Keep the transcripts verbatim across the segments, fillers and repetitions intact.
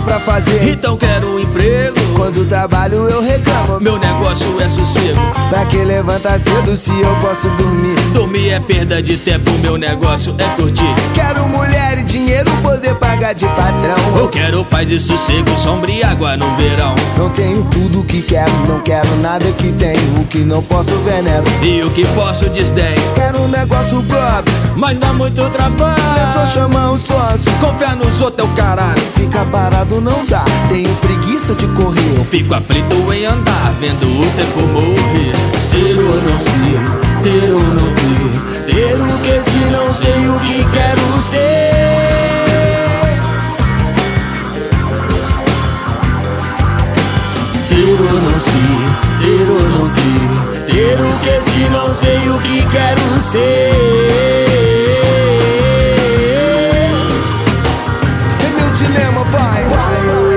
pra fazer, então quero um emprego. quando trabalho eu reclamo, meu negócio é sossego. pra que levantar cedo se eu posso dormir? Dormir é perda de tempo, meu negócio é curtir. Quero mulher e dinheiro, poder pagar de patrão. Eu quero paz e sossego, sombra e água no verão. Não tenho tudo que quero, não quero nada que tenho. O que não posso venero, E o que posso desdém, quero um negócio próprio, mas dá muito trabalho. é só chamar o sócio. Confiar nos outros é o caralho. Ficar parado não dá, tenho preguiça de correr. Fico aflito em andar, vendo o tempo morrer. Ser ou não ser, ter ou não ter, ter o que se não sei o que quero ser. Ser ou não ser, ter ou não ter, ter o que se não sei o que quero ser. É meu dilema, vai, vai, vai.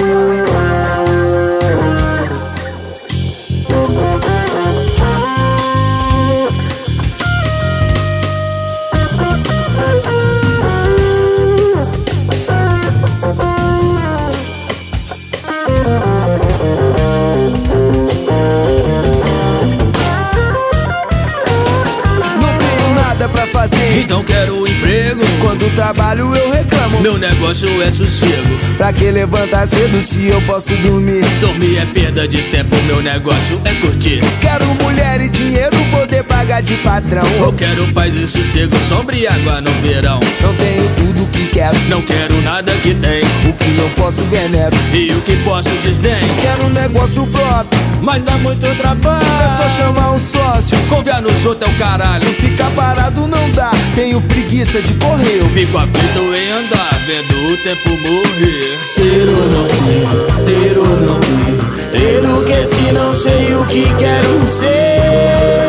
Pra fazer, então quero um emprego, quando trabalho eu reclamo, meu negócio é sossego. pra que levantar cedo se eu posso dormir? Dormir é perda de tempo, meu negócio é curtir. Quero mulher e dinheiro, poder pagar de patrão. Eu quero paz e sossego, sombra e água no verão. Não tenho tudo que quero, Não quero nada que tem, o que não posso venero. e o que posso desdém, Quero um negócio próprio, mas dá muito trabalho. é só chamar um sócio. Confiar nos outros é o caralho. Ficar parado não dá, tenho preguiça de correr. Eu Fico aflito em andar, vendo o tempo morrer. ser ou não ser, ter ou não ter, ter o que se não sei o que quero ser.